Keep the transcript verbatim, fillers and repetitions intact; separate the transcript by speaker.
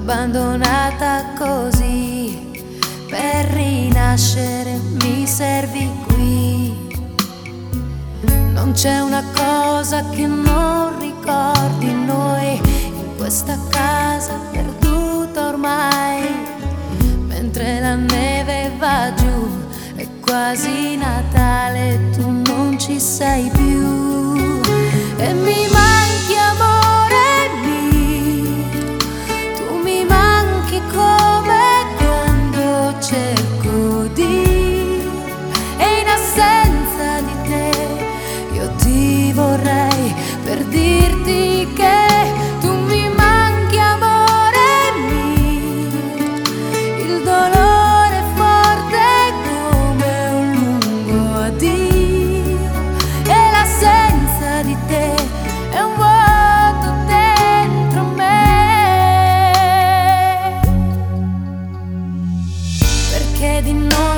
Speaker 1: abbandonata così, per rinascere mi servi qui. Non c'è una cosa che non ricordi noi in questa casa perduta ormai, mentre la neve va giù, è quasi Natale, tu non ci sei più e mi manchi amore mio, tu mi manchi come quando cerco di, e in assenza di te io ti vorrei per dirti che tu mi manchi amore mio, il dolore è forte come un lungo addio e l'assenza di te è un vuoto dentro me, perché di noi